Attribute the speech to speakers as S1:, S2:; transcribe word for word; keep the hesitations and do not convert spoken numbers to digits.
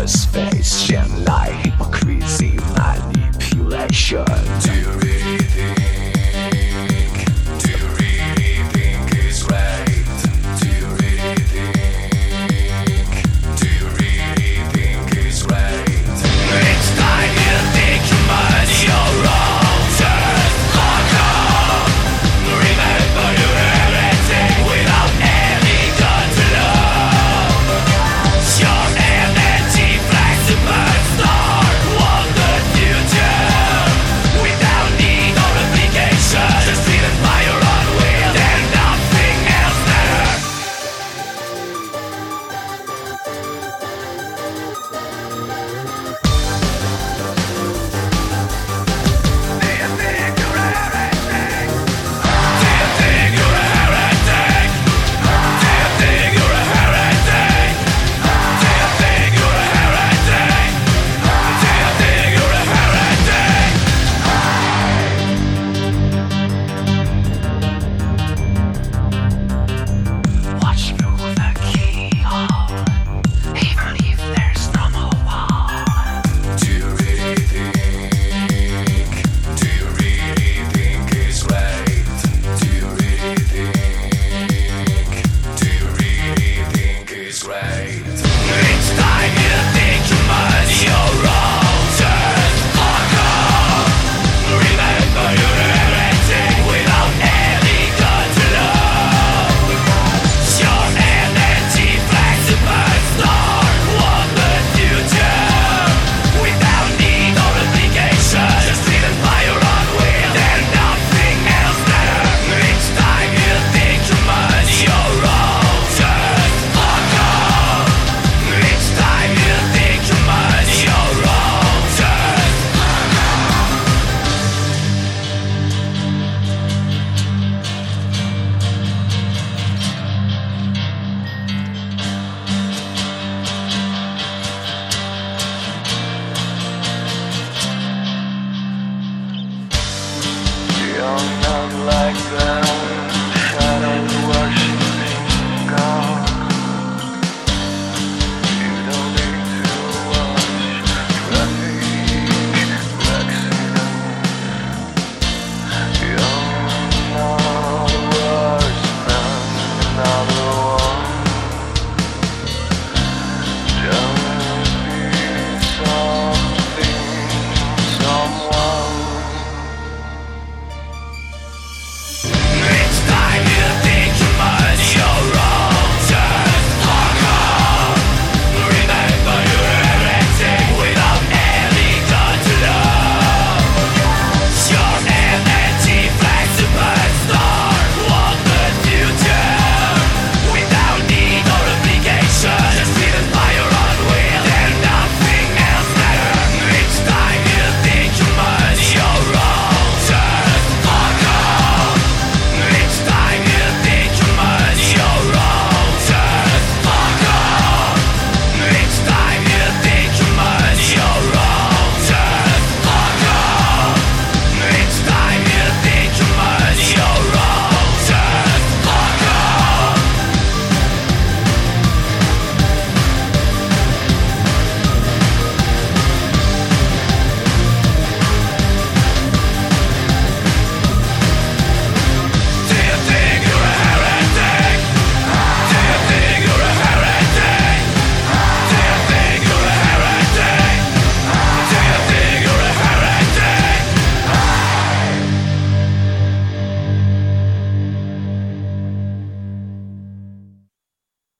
S1: the space and like hypocrisy, manipulation. Do you really think? Do you really think it's right? Do you really think? Do you really think it's right? Each time you think you must, you're wrong. Just lock up. Remember you're everything without any gun to love. Your energy flags superstar. Want the future without need or obligation. Just driven by your own will and nothing else matters. Do you think you're everything? Do you think you're a heretic? Do you think you're a heretic? Do you think you're a heretic? Do you think you're a heretic? Watch through the keyhole, even if there's no more wall. Do you really think? Do you really think it's right? Do you really think? Do you really think it's right?